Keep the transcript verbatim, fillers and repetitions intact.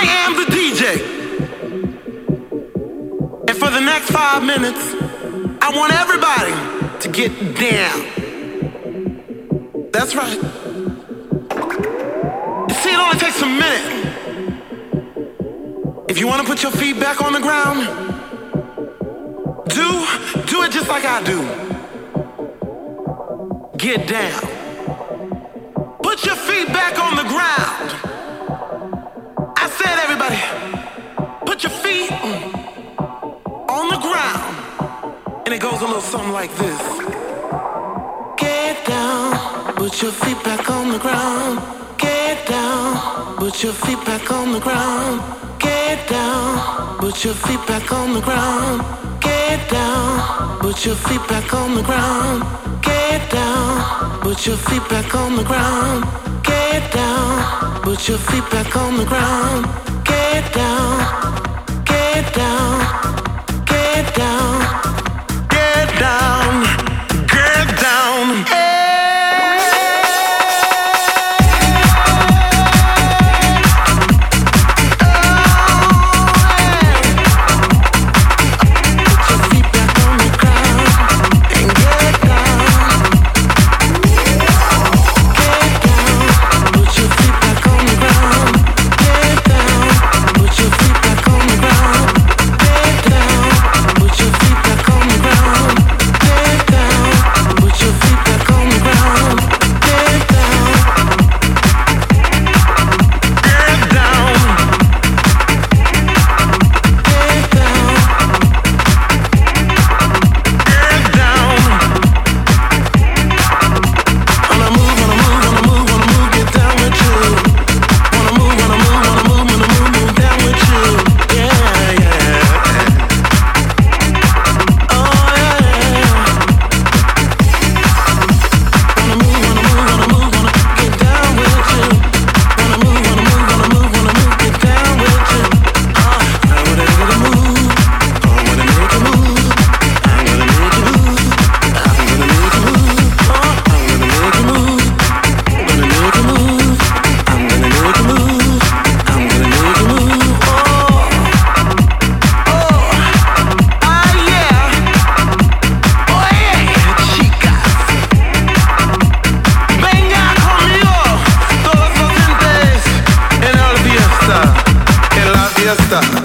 am the D J. And for the next five minutes, I want everybody to get down. That's right. You see, it only takes a minute. If you want to put your feet back on the ground, do, do it just like I do. Get down. Put your feet back on the ground. I said, everybody, put your feet on the ground. And it goes a little something like this. Get down, put your feet back on the ground. Get down, put your feet back on the ground. Get down, put your feet back on the ground. Get down, put your feet back on the ground. Get down, put your feet back on the ground. Get down, put your feet back on the ground. Get down, get down, get down, get down, get down. Hey. Fiesta.